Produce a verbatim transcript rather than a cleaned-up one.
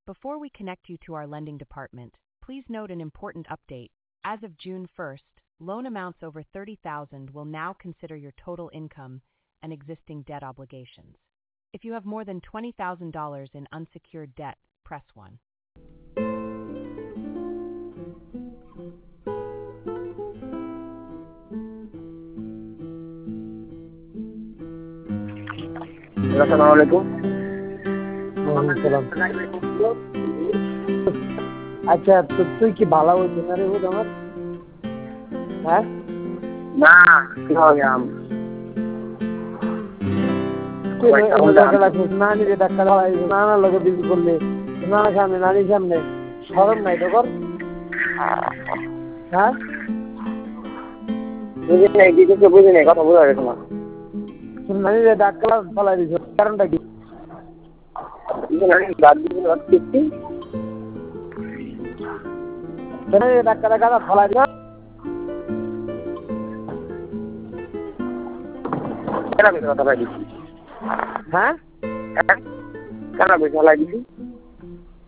Before we connect you to our lending department, please note an important update. As of June first, loan amounts over thirty thousand dollars will now consider your total income and existing debt obligations. If you have more than twenty thousand dollars in unsecured debt, press one. Assalamualaikum. Waalaikumsalam. আচ্ছা তো তুই কি ভালো হইছিস না রে হুদ আমার? হ্যাঁ না কি হবে আম তুই নানি রে ডাক্তার দেখাই নানা লোকে বিল করলে নানা সামনে নানির সামনে শরম নাই তো কর? হ্যাঁ বুঝি নাই কিছু বুঝি নাই কথা বোঝা গেছে না। নানি রে ডাক্তার ফলাই দিছ কারণটা কি? ডাক্তার গাদা ফলাই দিছ কেন কথা ফলাই দিছি? হ্যাঁ কেন ফলাই দিছি?